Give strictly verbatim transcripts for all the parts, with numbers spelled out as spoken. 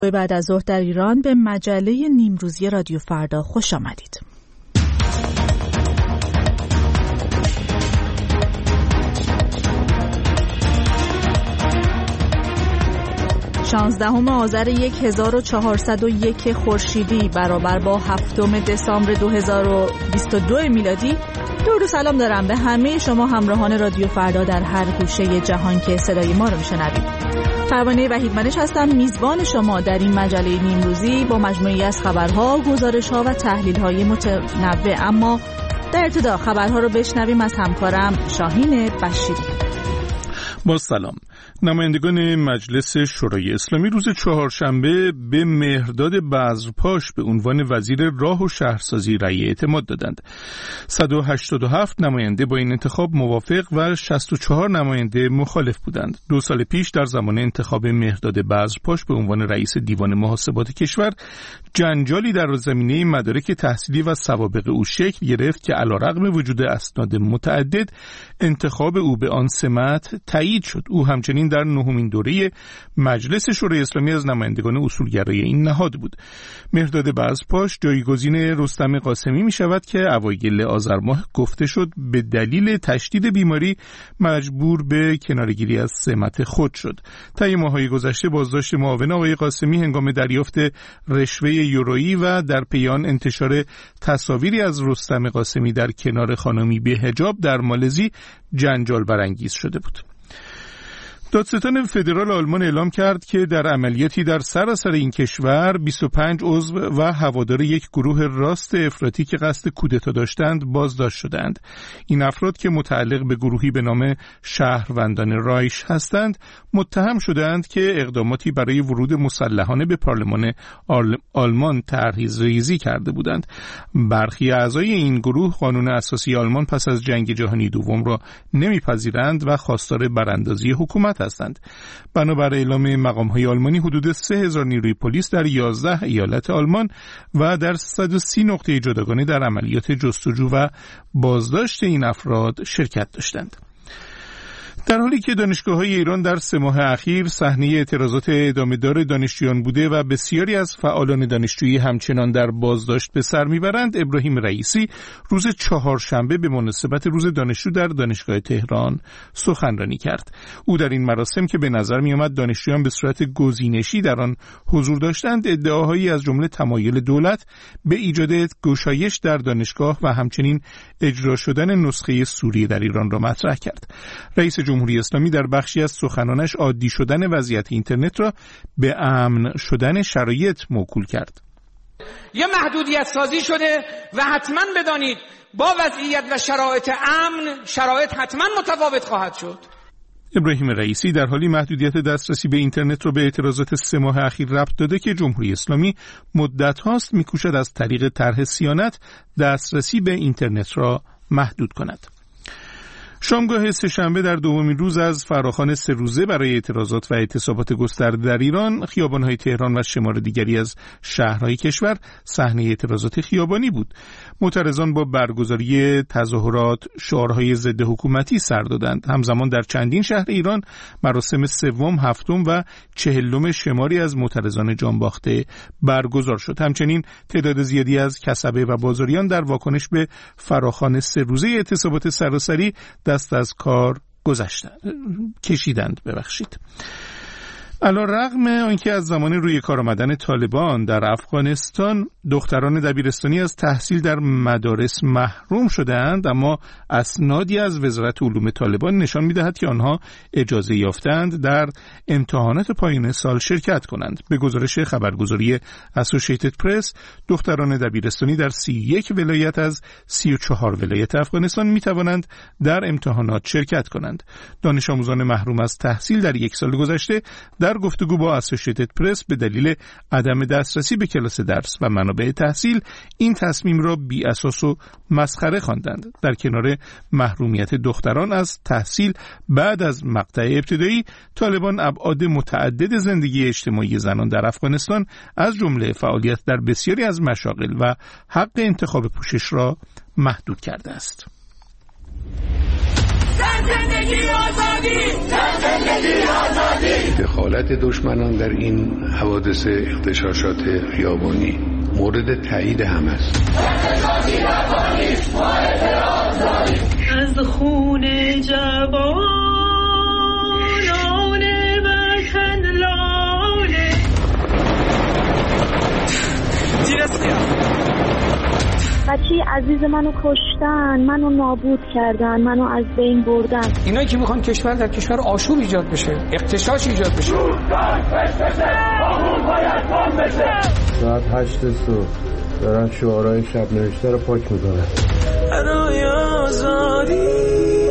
بعد از ظهر در ایران به مجله نیمروزی رادیو فردا خوش آمدید. شانزدهم آذر هزار و چهارصد و یک خورشیدی برابر با هفتم دسامبر دو هزار و بیست و دو میلادی. درود و سلام دارم به همه شما همراهان رادیو فردا در هر گوشه جهان که صدای ما رو میشنوید. پروانه وحیدمنش هستم، میزبان شما در این مجله نیمروزی با مجموعی از خبرها، گزارش‌ها و تحلیل‌های متنوع. اما در ابتدا خبرها رو بشنویم از همکارم شاهین بشیری. با سلام. نمایندگان مجلس شورای اسلامی روز چهارشنبه به مهرداد بذرپاش به عنوان وزیر راه و شهرسازی رأی اعتماد دادند. صد و هشتاد و هفت نماینده با این انتخاب موافق و شصت و چهار نماینده مخالف بودند. دو سال پیش در زمان انتخاب مهرداد بذرپاش به عنوان رئیس دیوان محاسبات کشور جنجالی در زمینه مدارک تحصیلی و سوابق او شکل گرفت که علیرغم وجود اسناد متعدد انتخاب او به آن سمت تایید شد. او همچنین در نهمین دوره مجلس شورای اسلامی از نمایندگان اصولگرای این نهاد بود. مهرداد بذرپاش جایگزین رستم قاسمی می شود که اوایل آذر ماه گفته شد به دلیل تشدید بیماری مجبور به کناره‌گیری از سمت خود شد. طی ماه‌های گذشته بازداشت معاون آقای قاسمی هنگام دریافت رشوه یورویی و در پیان انتشار تصاویری از رستم قاسمی در کنار خانمی به حجاب در مالزی جنجال برانگیز شده بود. دادستان فدرال آلمان اعلام کرد که در عملیاتی در سراسر این کشور بیست و پنج عضو و هوادار یک گروه راست افراطی که قصد کودتا داشتند بازداشت شدند. این افراد که متعلق به گروهی به نام شهروندان رایش هستند متهم شدند که اقداماتی برای ورود مسلحانه به پارلمان آل... آلمان طرح‌ریزی کرده بودند. برخی اعضای این گروه قانون اساسی آلمان پس از جنگ جهانی دوم را نمیپذیرند و خواستار براندازی حکومت هستند. بنابر اعلام مقام‌های آلمانی حدود سه هزار نیروی پلیس در یازده ایالت آلمان و در صد و سی نقطه جداگانه در عملیات جستجو و بازداشت این افراد شرکت داشتند. در حالی که دانشگاه‌های ایران در سه ماه اخیر صحنه اعتراضات ادامه‌دار دانشجویان بوده و بسیاری از فعالان دانشجویی همچنان در بازداشت به سر میبرند، ابراهیم رئیسی روز چهارشنبه به مناسبت روز دانشجو در دانشگاه تهران سخنرانی کرد. او در این مراسم که به نظر می‌آمد دانشجویان به صورت گزینشی در آن حضور داشتند، ادعاهایی از جمله تمایل دولت به ایجاد گشایش در دانشگاه و همچنین اجرا شدن نسخه سوریه در ایران را مطرح کرد. رئیس جمهوری اسلامی در بخشی از سخنانش عادی شدن وضعیت اینترنت را به امن شدن شرایط موکول کرد. یه محدودیت سازی شده و حتما بدانید با وضعیت و شرایط امن شرایط حتما متفاوت خواهد شد. ابراهیم رئیسی در حالی محدودیت دسترسی به اینترنت را به اعتراضات سه ماه اخیر ربط داده که جمهوری اسلامی مدت هاست می‌کوشد از طریق طرح صیانت دسترسی به اینترنت را محدود کند. شامگاه سه‌شنبه در دومین روز از فراخوان سه روزه برای اعتراضات و اعتصابات گسترده در ایران، خیابان‌های تهران و شمار دیگری از شهرهای کشور صحنه اعتراضات خیابانی بود. معترضان با برگزاری تظاهرات شعارهای ضد حکومتی سر دادند. همزمان در چندین شهر ایران مراسم سوم، هفتم و چهلم شماری از معترضان جانباخته برگزار شد. همچنین تعداد زیادی از کسبه و بازاریان در واکنش به فراخوان سه روزه اعتصابات سراسری دست از کار گذاشتند کشیدند ببخشید. علیرغم آنکه از زمان روی کار آمدن طالبان در افغانستان دختران دبیرستانی از تحصیل در مدارس محروم شده‌اند، اما اسنادی از وزارت علوم طالبان نشان می‌دهد که آنها اجازه یافتند در امتحانات پایان سال شرکت کنند. به گزارش خبرگزاری اسوسییتد پرس، دختران دبیرستانی در سی و یک ولایت از سی و چهار ولایت افغانستان می‌توانند در امتحانات شرکت کنند. دانش آموزان محروم از تحصیل در یک سال گذشته در گفتگو با اسوسییتد پرس به دلیل عدم دسترسی به کلاس درس و منابع تحصیل این تصمیم را بی اساس و مسخره خواندند. در کنار محرومیت دختران از تحصیل بعد از مقطع ابتدایی، طالبان ابعاد متعدد زندگی اجتماعی زنان در افغانستان از جمله فعالیت در بسیاری از مشاغل و حق انتخاب پوشش را محدود کرده است. زندگی آزادی، زندگی آزادی. دخالت دشمنان در این حوادث اغتشاشات خیابانی مورد تایید هم است. از خون جوانان وطن لاله بچه عزیز منو کشتن، منو نابود کردن، منو از بین بردن. اینایی که میخوان کشور در کشور آشوب ایجاد بشه، اغتشاش ایجاد بشه. ساعت هشت صبح دارن شعارهای شب نوشته رو پاک میکنن. برای آزادی.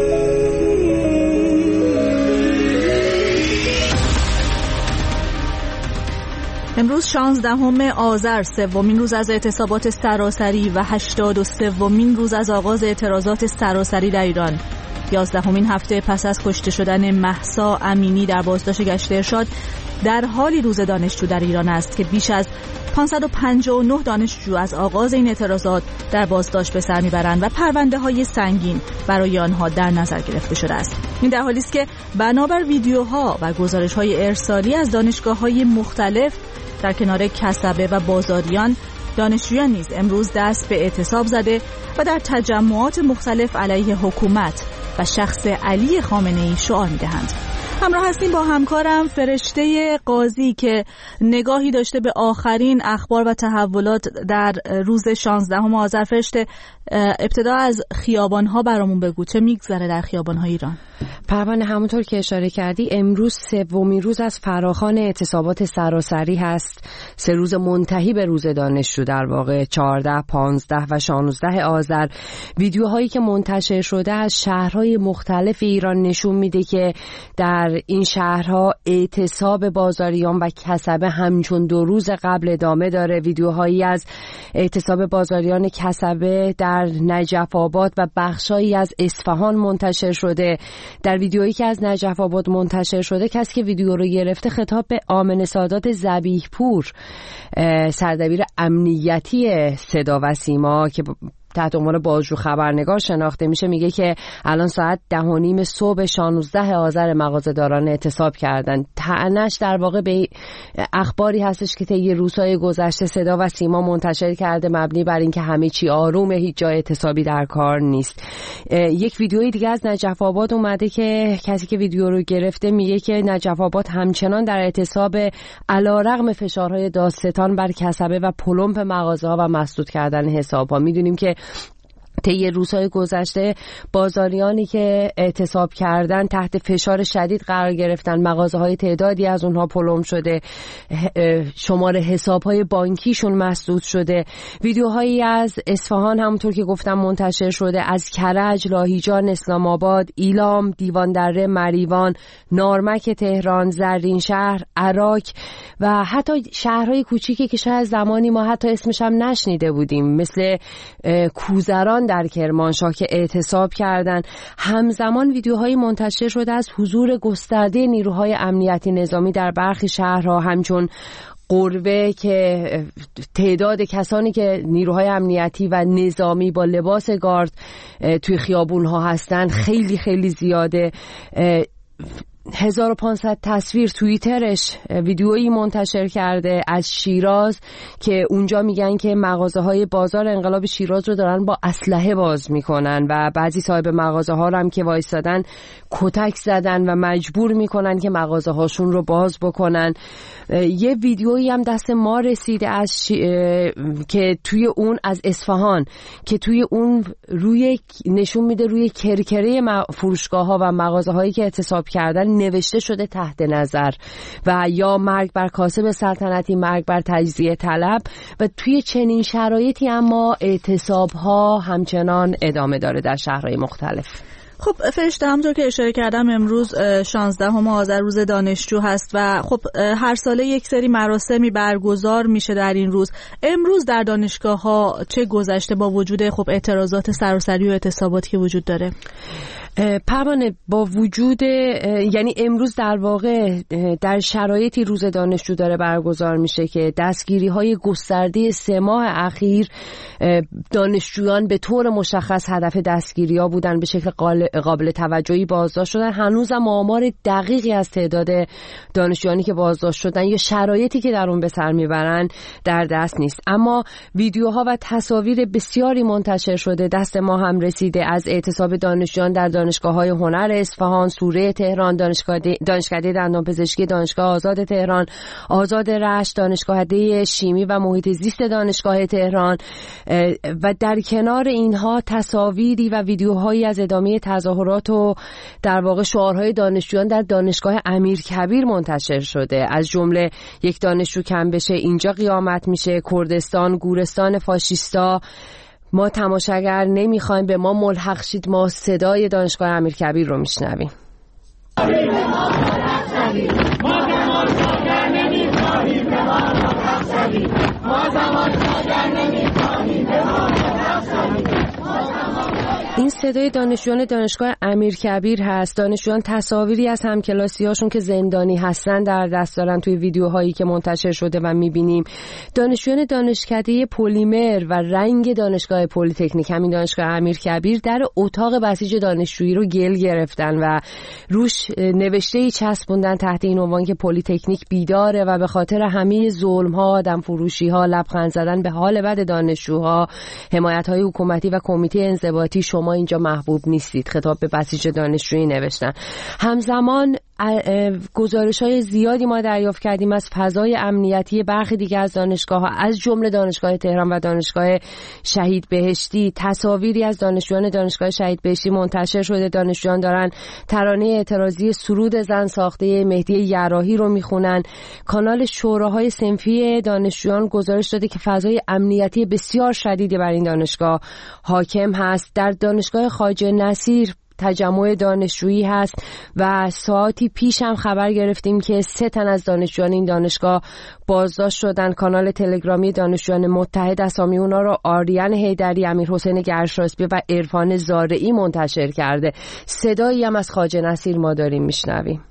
امروز شانزدهم آذر، سومین روز از اعتصابات سراسری و هشتاد و سومین روز از آغاز اعتراضات سراسری در ایران. یازدهمین هفته پس از کشته شدن مهسا امینی در بازداشت گشت ارشاد، در حالی روز دانشجو در ایران است که بیش از پانصد و پنجاه و نه دانشجو از آغاز این اعتراضات در بازداشت به سر میبرند و پرونده های سنگین برای آنها در نظر گرفته شده است. این در حالی است که بنابر ویدیوها و گزارش های ارسالی از دانشگاه های مختلف در کنار کسبه و بازاریان، دانشجویان نیز امروز دست به اعتصاب زده و در تجمعات مختلف علیه حکومت و شخص علی خامنه‌ای شعار می‌دهند. همراه هستیم با همکارم فرشته قاضی که نگاهی داشته به آخرین اخبار و تحولات در روز شانزدهم آذر. فرشته، ابتدا از خیابان‌ها برامون بگو، چه میگذره در خیابان‌های ایران؟ پروانه، همونطور که اشاره کردی امروز سومین روز از فراخوان اعتصابات سراسری هست. سه روز منتهی به روز دانشجو، در واقع چهارده، پانزده و شانزده آذر. ویدیوهایی که منتشر شده از شهرهای مختلف ایران نشون میده که در این شهرها اعتصاب بازاریان و کسبه همچون دو روز قبل ادامه داره. ویدیوهایی از اعتصاب بازاریان کسبه در نجف آباد و بخشایی از اصفهان منتشر شده. در ویدیویی که از نجف آباد منتشر شده، کسی که ویدیو رو گرفته خطاب به آمنه سادات ذبیح پور، سردبیر امنیتی صدا و سیما که تحت عنوان بازجو خبرنگار شناخته میشه، میگه که الان ساعت ده و نیم صبح شانزده آذر مغازه‌داران اعتصاب کردن. طعنه‌اش در واقع به اخباری هستش که طی روزهای گذشته صدا و سیما منتشر کرده، مبنی بر اینکه همه چی آرومه، هیچ جای اعتصابی در کار نیست. یک ویدیوی دیگه از نجف آباد اومده که کسی که ویدیو رو گرفته میگه که نجف آباد همچنان در اعتصاب علیرغم فشارهای دادستان بر کسبه و پلمپ مغازه‌ها و مسدود کردن حساب‌ها. میدونیم که طی روزهای گذشته بازاریانی که اعتصاب کردن تحت فشار شدید قرار گرفتن، مغازه‌های تعدادی از اونها پلم شده، شمار حساب‌های بانکیشون مسدود شده. ویدیوهایی از اصفهان همونطور که گفتم منتشر شده، از کرج، لاهیجان، اسلام آباد، ایلام، دیواندره، مریوان، نارمک تهران، زرین شهر، عراق و حتی شهرهای کوچیکی که شاید زمانی ما حتی اسمش هم نشنیده بودیم، مثل کوزران در کرمانشاه که اعتصاب کردن. همزمان ویدیوهای منتشر شده از حضور گسترده نیروهای امنیتی نظامی در برخی شهرها، همچون قروه که تعداد کسانی که نیروهای امنیتی و نظامی با لباس گارد توی خیابونها هستن خیلی خیلی زیاده. هزار و پانصد تصویر توییترش ویدیویی منتشر کرده از شیراز که اونجا میگن که مغازه های بازار انقلاب شیراز رو دارن با اسلحه باز میکنن و بعضی صاحب مغازه ها رو هم که وایستادن کتک زدن و مجبور میکنن که مغازه هاشون رو باز بکنن. یه ویدیویی هم دست ما رسیده از ش... که توی اون از اصفهان که توی اون روی نشون میده روی کرکره فروشگاه ها و مغازه هایی که اعتصاب کردن نوشته شده تحت نظر و یا مرگ بر کاسب سلطنتی، مرگ بر تجزیه طلب. و توی چنین شرایطی اما اعتصاب ها همچنان ادامه داره در شهرهای مختلف. خب فرشته، همونطور که اشاره کردم امروز شانزدهم آذر روز دانشجو هست و خب هر ساله یک سری مراسمی برگزار میشه در این روز. امروز در دانشگاه ها چه گذشته با وجود خب اعتراضات سراسری و اعتصاباتی که وجود داره؟ پروانه، با وجود یعنی امروز در واقع در شرایطی روز دانشجو داره برگزار میشه که دستگیری های گسترده سه ماه اخیر دانشجویان به طور مشخص هدف دستگیری ها بودن، به شکل قابل توجهی بازداشت شدن. هنوزم آمار دقیقی از تعداد دانشجویانی که بازداشت شدن یا شرایطی که در اون به سر میبرن در دست نیست، اما ویدیوها و تصاویر بسیاری منتشر شده، دست ما هم رسیده، از اعتصاب دانشجویان در دانشگاه‌های هنر اصفهان، سوره تهران، دانشکده دانشکده دندانپزشکی دانشگاه آزاد تهران، آزاد رشت، دانشکده شیمی و محیط زیست دانشگاه تهران و در کنار اینها تصاویری و ویدیوهایی از ادامه تظاهرات و در واقع شعارهای دانشجویان در دانشگاه امیرکبیر منتشر شده، از جمله یک دانشجو کم بشه اینجا قیامت میشه، کردستان گورستان فاشیستا، ما تماشاگر نمیخوایم به ما ملحق شید، ما صدای دانشگاه امیرکبیر رو میشنویم. ما تماشاگر نمیخوایم به ما ملحق شید، ما تماشاگر نمیخوایم به ما ملحق شید. این صدای دانشجویان دانشگاه امیرکبیر هست. دانشجویان تصاویری از همکلاسی‌هاشون که زندانی هستن در دست دارن توی ویدیوهایی که منتشر شده و می‌بینیم. دانشجویان دانشکده پلیمر و رنگ دانشگاه پلی‌تکنیک، همین دانشگاه امیرکبیر، در اتاق بسیج دانشجویی رو گل گرفتن و روش نوشته‌ای چسبوندن تحت این عنوان که پلی‌تکنیک بیداره و به خاطر همه ظلم‌ها، آدمفروشی‌ها، لبخند زدن به حال بد دانشجوها، حمایت‌های حکومتی و کمیته انضباطی، شما اینجا محبوب نیستید، خطاب به بسیج دانشجویی نوشتن. همزمان گزارش‌های زیادی ما دریافت کردیم از فضای امنیتی برخی دیگه از دانشگاه‌ها، از جمله دانشگاه تهران و دانشگاه شهید بهشتی. تصاویری از دانشجویان دانشگاه شهید بهشتی منتشر شده، دانشجویان دارن ترانه اعتراضی سرود زن ساخته مهدی یراحی رو میخونن. کانال شوراهای صنفی دانشجویان گزارش داده که فضای امنیتی بسیار شدیدی بر این دانشگاه حاکم هست. در دانشگاه خواجه نصیر تجمع دانشجویی هست و ساعتی پیش هم خبر گرفتیم که سه تن از دانشجویان این دانشگاه بازداشت شدن. کانال تلگرامی دانشجویان متحد اسامی اونا رو آریان حیدری، امیرحسین گرشاسبی و عرفان زارعی منتشر کرده. صدایی هم از خواجه نصیر ما داریم میشنویم.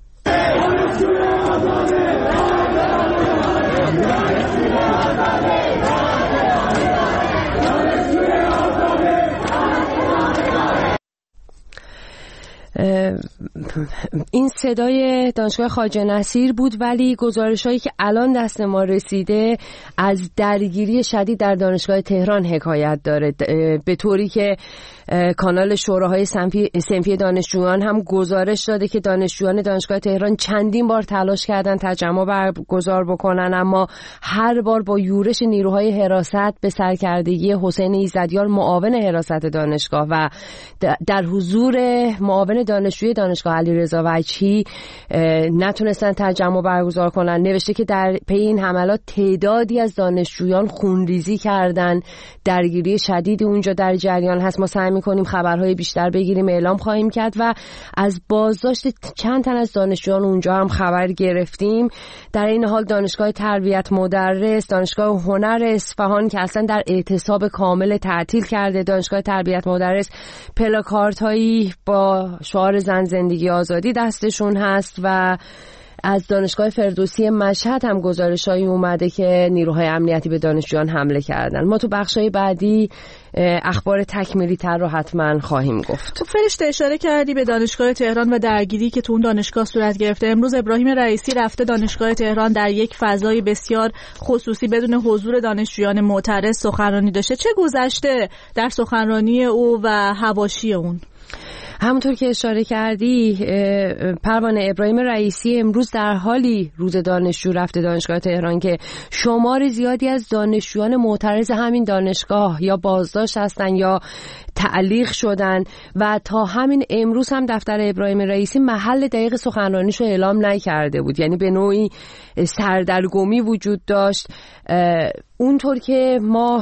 این صدای دانشگاه خواجه نصیر بود، ولی گزارش‌هایی که الان دست ما رسیده از درگیری شدید در دانشگاه تهران حکایت داره، به طوری که کانال شوراهای صنفی صنفی دانشجویان هم گزارش داده که دانشجویان دانشگاه تهران چندین بار تلاش کردن تجمع برگزار بکنن، اما هر بار با یورش نیروهای حراست به سرکردگی حسین ایزدیار معاون حراست دانشگاه و در حضور معاون دانشجوی دانشگاه علیرضا وجهی نتونستن تجمع برگزار کنن. نوشته که در پی این حملات تعدادی از دانشجویان خونریزی کردن، درگیری شدیدی اونجا در جریان هست. ما سعی می‌کنیم خبرهای بیشتر بگیریم، اعلام خواهیم کرد و از بازداشت چند تن از دانشجویان اونجا هم خبر گرفتیم. در این حال دانشگاه تربیت مدرس، دانشگاه هنر اصفهان که اصلا در اعتصاب کامل تعطیل کرده، دانشگاه تربیت مدرس پلاکاردهایی با شعار زن زندگی آزادی دستشون هست و از دانشگاه فردوسی مشهد هم گزارش‌هایی اومده که نیروهای امنیتی به دانشجویان حمله کردن. ما تو بخش‌های بعدی اخبار تکمیلی تر رو حتما خواهیم گفت. تو فرشته اشاره کردی به دانشگاه تهران و درگیری که تو اون دانشگاه صورت گرفته. امروز ابراهیم رئیسی رفته دانشگاه تهران، در یک فضای بسیار خصوصی بدون حضور دانشجویان معترض سخنرانی داشته. چه گذشته در سخنرانی او و حواشی اون؟ همونطور که اشاره کردی پروانه، ابراهیم رئیسی امروز در حالی روز دانشجو رفته دانشگاه تهران که شمار زیادی از دانشجویان معترض همین دانشگاه یا بازداشت هستن یا تعلیق شدن و تا همین امروز هم دفتر ابراهیم رئیسی محل دقیق سخنرانیشو اعلام نکرده بود، یعنی به نوعی سردرگمی وجود داشت. اونطور که ما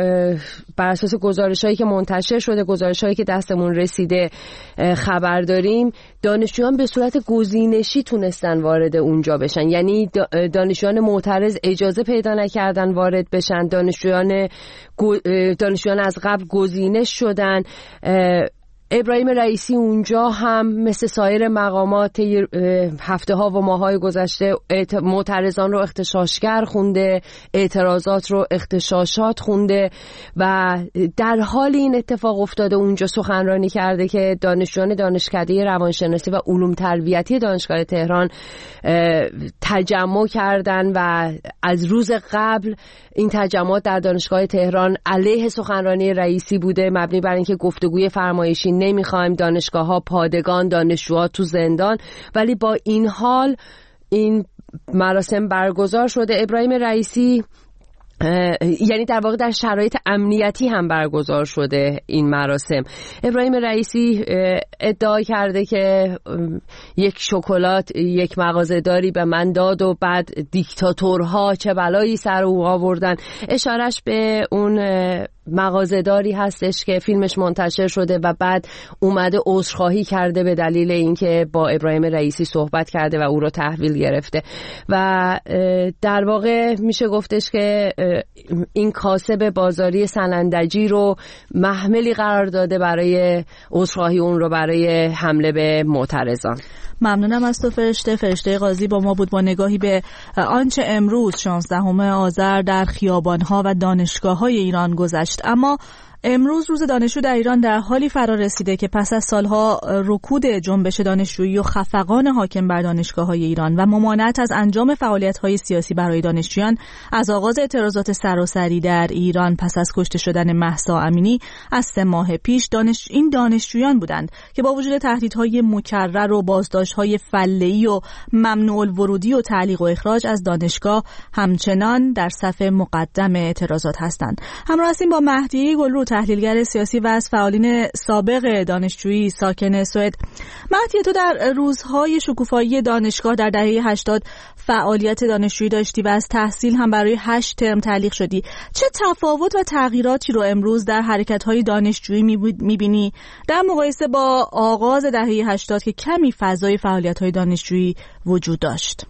بر اساس گزارش‌هایی که منتشر شده، گزارش‌هایی که دستمون رسیده خبر داریم، دانشجویان به صورت گزینشی تونستن وارد اونجا بشن، یعنی دانشجویان معترض اجازه پیدا نکردن وارد بشن، دانشجویان دانشجویان از قبل گزینش شدن. ابراهیم رئیسی اونجا هم مثل سایر مقامات هفته ها و ماه های گذشته معترضان رو اغتشاشگر خونده، اعتراضات رو اغتشاشات خونده و در حال این اتفاق افتاده اونجا سخنرانی کرده که دانشجویان دانشکده روانشناسی و علوم تربیتی دانشگاه تهران تجمع کردن و از روز قبل این تجمعات در دانشگاه تهران علیه سخنرانی رئیسی بوده، مبنی بر اینکه گفتگوی فرمایشی نمیخوایم، دانشگاه‌ها پادگان، دانشجوها تو زندان. ولی با این حال این مراسم برگزار شده. ابراهیم رئیسی یعنی در واقع در شرایط امنیتی هم برگزار شده این مراسم. ابراهیم رئیسی ادعا کرده که یک شکلات یک مغازه‌داری به من داد و بعد دیکتاتورها چه بلایی سر او آوردن. اشارش به اون مغازه‌داری هستش که فیلمش منتشر شده و بعد اومده عذرخواهی کرده به دلیل اینکه با ابراهیم رئیسی صحبت کرده و او رو تحویل گرفته و در واقع میشه گفتش که این کاسب بازاری سنندجی رو محملی قرار داده برای عذرخواهی اون رو برای حمله به معترضان. ممنونم از تو فرشته. فرشته قاضی با ما بود با نگاهی به آنچه امروز شانزدهم آذر در خیابان‌ها و دانشگاه‌های ایران گذشت. اما امروز روز دانشجو در ایران در حالی فرا رسیده که پس از سالها رکود جنبش دانشجویی و خفقان حاکم بر دانشگاه‌های ایران و ممانعت از انجام فعالیت‌های سیاسی برای دانشجویان از آغاز اعتراضات سراسری در ایران پس از کشته شدن مهسا امینی از سه ماه پیش دانش این دانشجویان بودند که با وجود تهدیدهای مکرر و بازداشت‌های فله‌ای و ممنوع الورودی و تعلیق و اخراج از دانشگاه همچنان در صف مقدم اعتراضات هستند. همراه هستیم با مهدی گلرو، تحلیلگر سیاسی و از فعالین سابق دانشجویی ساکن سوئد. مهدی، تو در روزهای شکوفایی دانشگاه در دهه هشتاد فعالیت دانشجویی داشتی و از تحصیل هم برای هشت ترم تعلیق شدی. چه تفاوت و تغییراتی رو امروز در حرکت‌های دانشجویی می‌بینی در مقایسه با آغاز دهه هشتاد که کمی فضای فعالیت‌های دانشجویی وجود داشت؟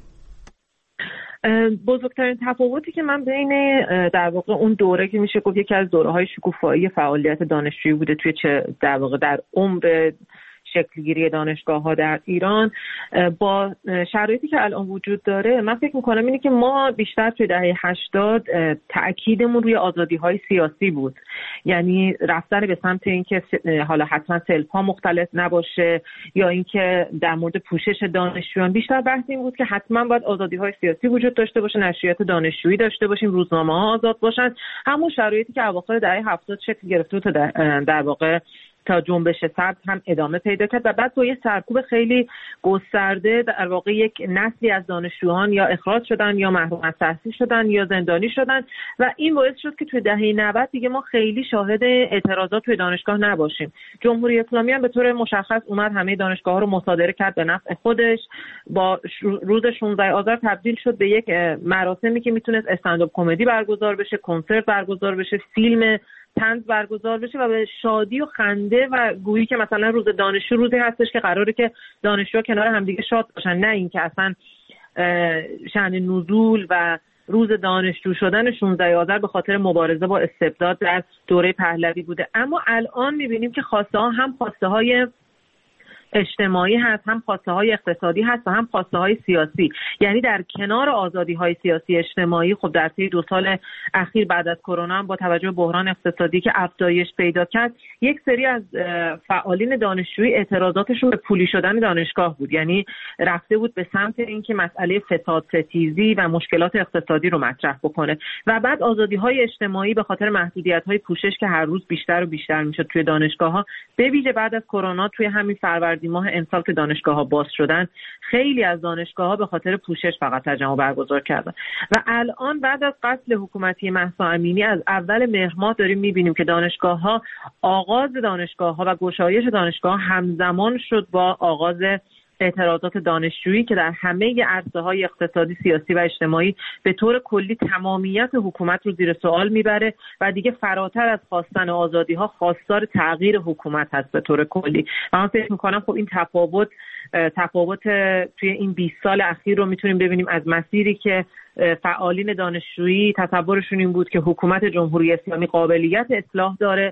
بزرگترین تفاوتی که من بین در واقع اون دوره که میشه گفت یکی از دوره‌های شکوفایی فعالیت دانشجویی بوده توی چه در واقع در عمر شکلگیری دانشگاه‌ها در ایران با شرایطی که الان وجود داره، من فکر می‌کنم اینه که ما بیشتر توی دهه هشتاد تأکیدمون روی آزادی‌های سیاسی بود. یعنی رفتن به سمت اینکه حالا حتما سلف‌ها مختلف نباشه یا اینکه در مورد پوشش دانشجویان بیشتر بحث این بود که حتما باید آزادی‌های سیاسی وجود داشته باشه، نشریات دانشجویی داشته باشیم، روزنامه‌ها آزاد باشن. همون شرایطی که اواخر دهه هفتاد شکل گرفته بود در واقع تا جنبش سبز هم ادامه پیدا کرد و بعد با یه سرکوب خیلی گسترده در واقع یک نسلی از دانشجویان یا اخراج شدن یا محروم از تحصیل شدن یا زندانی شدن و این باعث شد که توی دهه نود دیگه ما خیلی شاهد اعتراضات توی دانشگاه نباشیم. جمهوری اسلامی هم به طور مشخص اومد همه دانشگاه‌ها رو مصادره کرد به نفع خودش. با روز شانزدهم آذر تبدیل شد به یک مراسمی که میتونست استندآپ کمدی برگزار بشه، کنسرت برگزار بشه، فیلم طنز برگزار بشه و به شادی و خنده و گویی که مثلا روز دانشجو روزی هستش که قراره که دانشجوها کنار همدیگه شاد باشن، نه اینکه اصلا شأن نزول و روز دانشجو شدن شانزدهم آذر به خاطر مبارزه با استبداد در دوره پهلوی بوده. اما الان می‌بینیم که خواسته ها هم خواسته های اجتماعی هست، هم خواسته های اقتصادی هست و هم خواسته های سیاسی. یعنی در کنار آزادی های سیاسی اجتماعی، خب در طی دو سال اخیر بعد از کرونا با توجه به بحران اقتصادی که افزایش پیدا کرد، یک سری از فعالین دانشجویی اعتراضاتشون به پولی شدن دانشگاه بود. یعنی رفته بود به سمت اینکه مسئله فساد ستیزی و مشکلات اقتصادی رو مطرح بکنه و بعد آزادی های اجتماعی به خاطر محدودیت های پوشش که هر روز بیشتر و بیشتر میشد توی دانشگاه ها، به ویژه بعد از کرونا توی همین فروردین ماه امسال که دانشگاه‌ها باز شدن، خیلی از دانشگاه‌ها به خاطر پوشش فقط تجمع برگزار کردن و الان بعد از قتل حکومتی مهسا امینی از اول مهر ماه داریم می‌بینیم که دانشگاه‌ها آغاز دانشگاه‌ها و گشایش دانشگاه‌ها همزمان شد با آغاز اعتراضات دانشجویی که در همه عرصه‌های اقتصادی، سیاسی و اجتماعی به طور کلی تمامیت حکومت رو زیر سوال میبره و دیگه فراتر از خواستن آزادی‌ها خواستار تغییر حکومت هست به طور کلی. و من فکر می‌کنم خب این تفاوت تفاوت توی این بیست سال اخیر رو میتونیم ببینیم از مسیری که فعالین دانشجویی تصورشون این بود که حکومت جمهوری اسلامی قابلیت اصلاح داره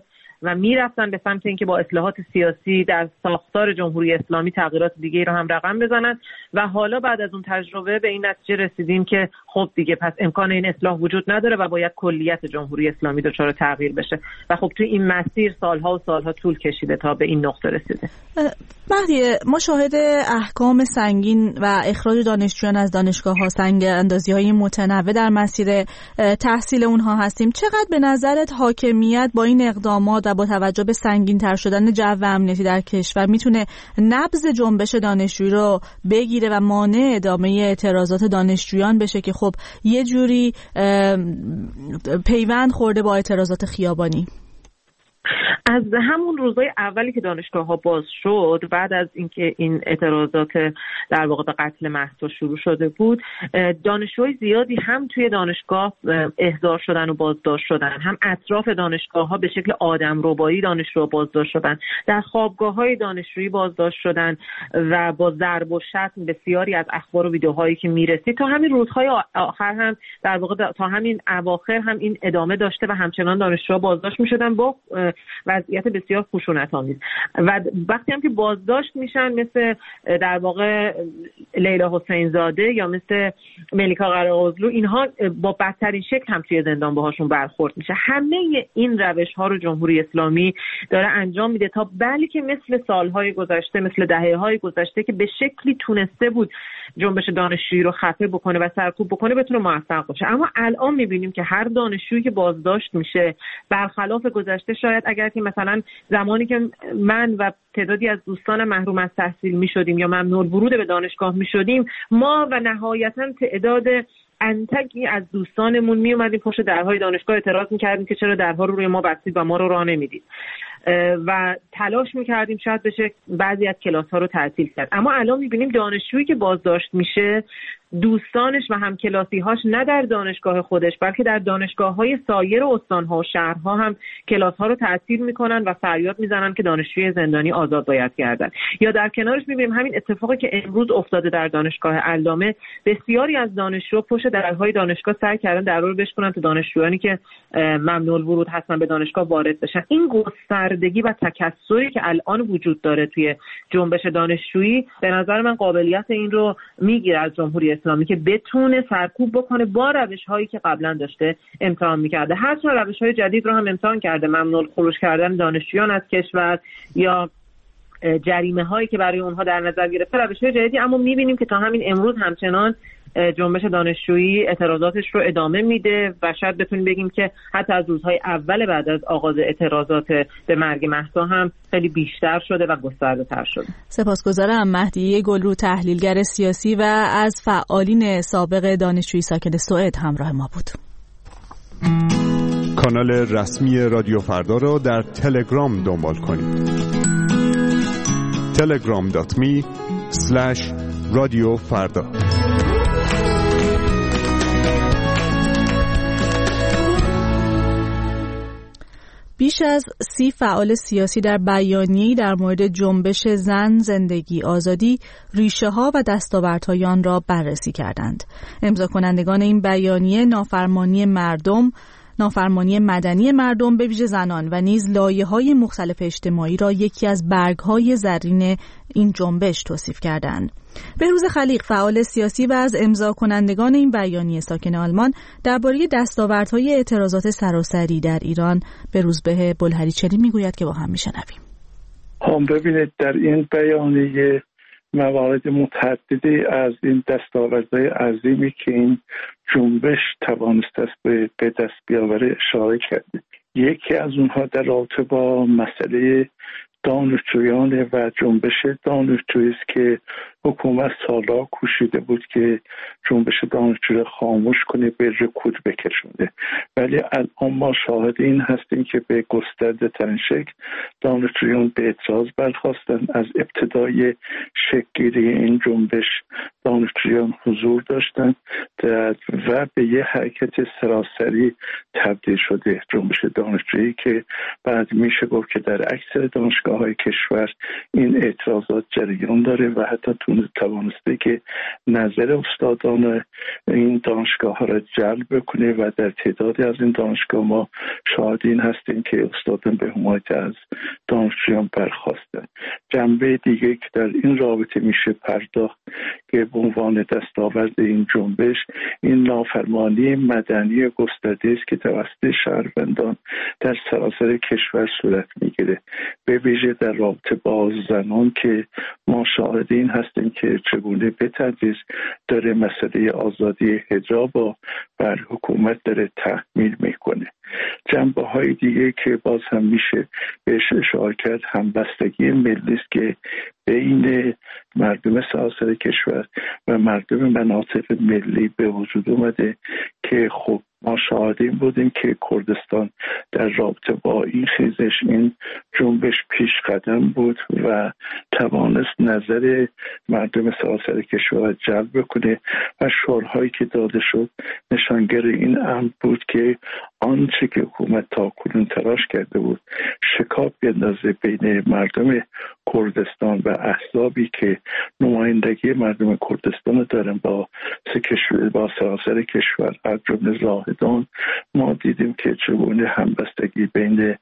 و میرفتن به سمت اینکه با اصلاحات سیاسی در ساختار جمهوری اسلامی تغییرات دیگه رو هم رقم بزنن و حالا بعد از اون تجربه به این نتیجه رسیدیم که خب دیگه پس امکان این اصلاح وجود نداره و باید کلیت جمهوری اسلامی دچار تغییر بشه و خب توی این مسیر سالها و سالها طول کشیده تا به این نقطه رسیده. مهدی، ما شاهد احکام سنگین و اخراج دانشجویان از دانشگاه‌ها، سنگ اندازی‌های متنوع در مسیر تحصیل اونها هستیم. چقدر به نظرت حاکمیت با این اقدامات و با توجه به سنگین‌تر شدن جو امنیتی در کشور میتونه نبض جنبش دانشجویی رو بگیره و مانع ادامه اعتراضات دانشجویان بشه که خب یه جوری پیوند خورده با اعتراضات خیابانی؟ از همون روزهای اولی که دانشگاه‌ها باز شد، بعد از اینکه این اعتراضات در واقع به قتل مهسا شروع شده بود، دانشجوی زیادی هم توی دانشگاه احضار شدن و بازداشت شدن، هم اطراف دانشگاه‌ها به شکل آدمربایی دانشجوها بازداشت شدن، در خوابگاه‌های دانشجویی بازداشت شدن و با ضرب و شتم بسیاری از اخبار و ویدیوهایی که میرسید تا همین روزهای آخر هم در واقع تا همین اواخر هم این ادامه داشته و همچنان دانشجوها بازداشت می‌شدن با وضعیت بسیار خشونت‌آمیز. و وقتی هم که بازداشت میشن مثل در واقع لیلا حسین زاده یا مثل ملیکا قره‌قزلو، اینها با بدترین شکل هم توی زندان باهاشون برخورد میشه. همه این روش‌ها رو جمهوری اسلامی داره انجام میده تا بلکه مثل سالهای گذشته، مثل دهه‌های گذشته که به شکلی تونسته بود جنبش دانشجویی رو خفه بکنه و سرکوب بکنه بتونه موفق باشه. اما الان میبینیم که هر دانشجویی که بازداشت میشه برخلاف گذشته، شاید اگر که مثلا زمانی که من و تعدادی از دوستان محروم از تحصیل میشدیم یا ممنوع الورود به دانشگاه میشدیم، ما و نهایتا تعداد انتقی از دوستانمون می اومدیم پشت درهای دانشگاه اعتراض میکردیم که چرا درها رو روی ما بستید و ما رو راه نمیدید و تلاش میکردیم شاید بشه بعضی از کلاس ها رو تعطیل کرد. اما الان میبینیم دانشجویی که بازداشت میشه، دوستانش و همکلاسی‌هاش نه در دانشگاه خودش بلکه در دانشگاه‌های سایر استان‌ها و شهرها هم کلاس‌ها رو تعطیل می‌کنن و فریاد می‌زنن که دانشجوی زندانی آزاد باید گردن. یا در کنارش می‌بینیم همین اتفاقی که امروز افتاده در دانشگاه علامه، بسیاری از دانشجو پشت درهای دانشگاه سعی کردن درها رو بشکنن تا دانشجویانی که ممنوع الورود هستن به دانشگاه وارد بشن. این گستردگی و تکثری که الان وجود داره توی جنبش دانشجویی به نظر من قابلیت این رو می‌گیره از جمهوری اسلامی که بتونه سرکوب بکنه با روش‌هایی که قبلا داشته امتحان می‌کرده. هر چند روش‌های جدید رو هم امتحان کرده، ممنوع خروج کردن دانشجویان از کشور یا جریمه‌هایی که برای اونها در نظر گرفته، روش‌های جدیدی، اما می‌بینیم که تا همین امروز همچنان جنبش دانشجویی اعتراضاتش رو ادامه میده و شاید بتونیم بگیم که حتی از روزهای اول بعد از آغاز اعتراضات به مرگ مهسا هم خیلی بیشتر شده و گسترده‌تر شده. سپاسگزارم. مهدی گلرو، تحلیلگر سیاسی و از فعالین سابق دانشجویی ساکن سوئد همراه ما بود. کانال رسمی رادیو فردا را در تلگرام دنبال کنید. تلگرام دات می اسلش رادیو فردا. بیش از سی فعال سیاسی در بیانیه‌ای در مورد جنبش زن، زندگی، آزادی، ریشه‌ها و دستاوردهای آن را بررسی کردند. امضا کنندگان این بیانیه نافرمانی مردم، نافرمانی مدنی مردم به ویژه زنان و نیز لایه‌های مختلف اجتماعی را یکی از برگ‌های زرین این جنبش توصیف کردند. بهروز خلیق، فعال سیاسی و از امضا کنندگان این بیانیه ساکن آلمان، درباره دستاوردهای اعتراضات سراسری در ایران به روزبه بلهریچلی میگوید که با هم میشنویم. هم ببینید در این بیانیه موارد متعددی از این دستاوردهای عظیمی که این جنبش توانست است به دست بیاوره اشاره کرده. یکی از اونها در رابطه با مسئله دانشجویان و جنبش دانشجویی است که حکومت سالها کوشیده بود که جنبش دانشجویی خاموش کنه، به رکود بکشونه، ولی الان ما شاهد این هستیم که به گسترده ترین شکل دانشجویان به اعتراض برخاستن. از ابتدای شکل‌گیری این جنبش دانشجویان حضور داشتن و به یه حرکت سراسری تبدیل شده جنبش دانشجویی که بعد میشه گفت که در اکثر دانشگاه‌های کشور این اعتراضات جریان داره و حتی تو توانسته که نظر استادان این دانشگاه ها را جلب بکنه و در تعدادی از این دانشگاه ما شاهدین هستیم که استادان به حمایت از دانشجویان برخواستن. جنبه دیگه که در این رابطه میشه پرداخت که به عنوان دستاورد این جنبش این نافرمانی مدنی گسترده است که توسط شهروندان در سراسر کشور صورت میگیره، به ویژه در رابطه با زنان که ما شاهدین هستیم که چگونه به تدریج داره مسئله آزادی حجاب بر حکومت داره تحمیل میکنه. جنبه های دیگه که باز هم میشه بهش اشاره کرد همبستگی ملی است که بین مردم سراسر کشور و مردم مناطق ملی به وجود اومده که خب ما شاهدین بودیم که کردستان در رابطه با این خیزش این جنبش پیش قدم بود و توانست نظر مردم سراسر کشور جلب کنه و شعارهایی که داده شد نشانگر این امر بود که آنچه که حکومت تاکنون تلاش کرده بود شکاف بیندازه بین مردم کردستان و احزابی که نمایندگی مردم کردستان دارن با سه کشور با سراسر کشور از جمله زاهدان، ما دیدیم که چگونه همبستگی بین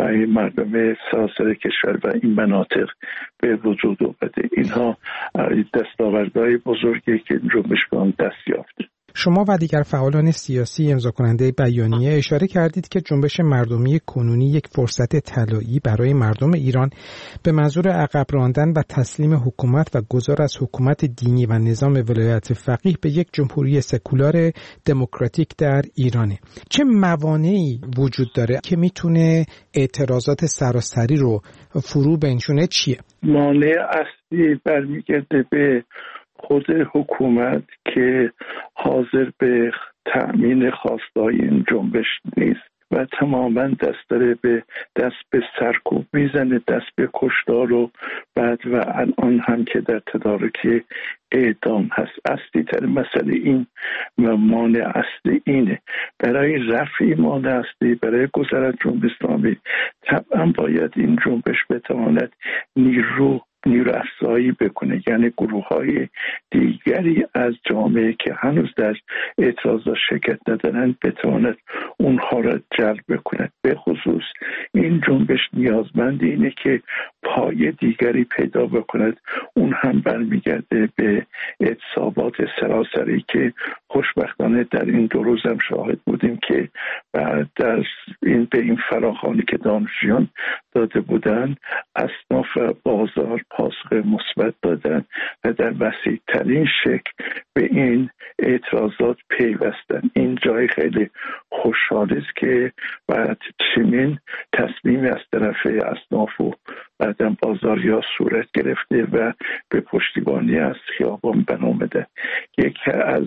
مردم سراسر کشور و این مناطق به وجود اومده. اینها دستاوردهای بزرگی که جنبش به آن دست یافت. شما و دیگر فعالان سیاسی امضا کننده بیانیه اشاره کردید که جنبش مردمی کنونی یک فرصت طلایی برای مردم ایران به منظور عقب راندن و تسلیم حکومت و گذار از حکومت دینی و نظام ولایت فقیه به یک جمهوری سکولار دموکراتیک در ایرانه. چه موانعی وجود داره که میتونه اعتراضات سراسری رو فرو بنشونه؟ چیه؟ مانع اصلی برمیگرده به خود حکومت که حاضر به تأمین خواستای این جنبش نیست و تماما دست داره به دست به سرکوب میزنه، دست به کشتار و بعد و الان هم که در تدارک اعدام هست. اصلی تر مسئله این و مانع اصلی اینه. برای رفع مانع اصلی، برای گذر از جنبش اسلامی طبعا باید این جنبش بتواند نیرو نیرو افزایی بکنه، یعنی گروه های دیگری از جامعه که هنوز در اعتراضات شرکت ندارند بتواند اونها را جلب بکنه. به خصوص این جنبش نیازمند اینه که پای دیگری پیدا بکند، اون هم برمیگرده به اعتصابات سراسری که خوشبختانه در این دو روز هم شاهد بودیم که بعد در این به این فراخوانی که دانشجویان داده بودن اصناف بازار پاسخ مثبت دادن و در وسیع ترین شکل به این اعتراضات پیوستن. این جای خیلی خوشحال است که بعد چنین تصمیمی از طرف اصناف و بعدم بازاریا صورت گرفته و به پشتیبانی از خیابان بنامده. یکی از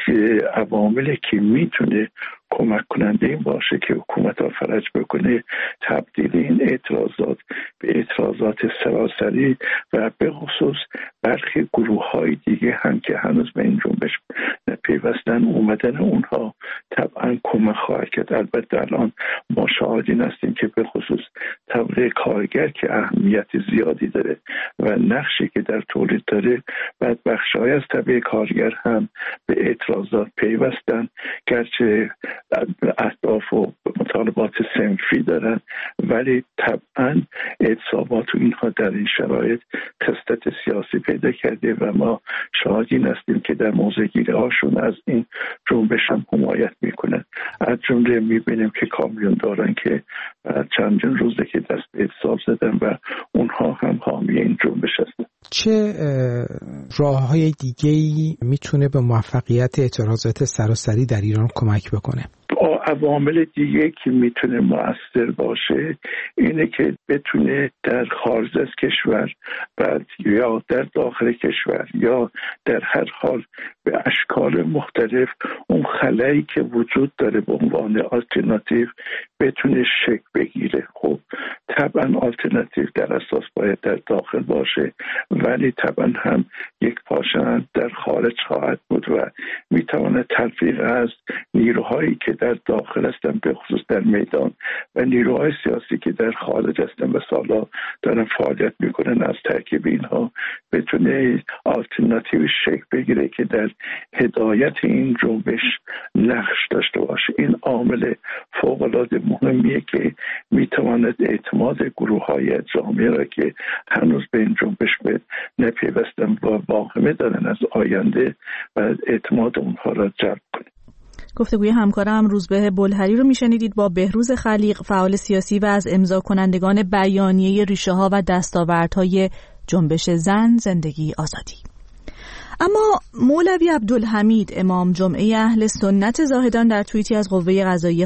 عواملی که میتونه کمک کننده این باشه که حکومت ها فرج بکنه تبدیل این اعتراضات به اعتراضات سراسری و به خصوص برخی گروه های دیگه هم که هنوز به این جنبش پیوستن اومدن اونها طبعا کمک خواهد کرد. البته الان ما شاهدین هستیم که به خصوص طبقه کارگر که اهمیت زیادی داره و نقشی که در تولید داره و بخش‌های از طبقه کارگر هم به اعتراضات پیوستن، گرچه اهداف و مطالبات صنفی دارن ولی طبعا اعتصابات و اینها در این شرایط خصلت سیاسی پیدا کرده و ما شاهدین هستیم که در موضع‌گیری هاشون از این جنبش هم حمایت میکنن. از جمله میبینیم که کامیون دارن که چند روزه که دست به اعتصاب زدن و اونها هم حامی این جنبش هستن. چه راه‌های دیگه‌ای میتونه به موفقیت اعتراضات سراسری در ایران کمک بکنه؟ عوامل دیگه که میتونه مؤثر باشه اینه که بتونه در خارج از کشور بعد یا در داخل کشور یا در هر حال به اشکال مختلف اون خلایی که وجود داره به عنوان آلترناتیو بتونه شکل بگیره. خب طبعا آلترناتیو در اساس باید در داخل باشه، ولی طبعا هم یک پاشن در خارج خواهد بود و میتواند تلفیق از نیروهایی که در داخل هستن به خصوص در میدان و نیروهای سیاسی که در خارج هستن و سالا دارن فعالیت میکنن از ترکیب اینها بتونه آلترناتیو شکل بگیره که در هدایت این جنبش نقش داشته باشه. این عامل فوق العاده مهمیه که میتواند اعتماد گروه های جامعه را که هنوز به این جنبش به نپیوستن و واهمه دارن از آینده و اعتماد اونها را جلب کنه. گفتگوی همکارم روزبه بلهری رو میشنیدید با بهروز خلیق، فعال سیاسی و از امضا کنندگان بیانیه ریشه ها و دستاوردهای جنبش زن، زندگی، آزادی. اما مولوی عبدالحمید امام جمعه اهل سنت زاهدان در توییتی از قوه قضاییه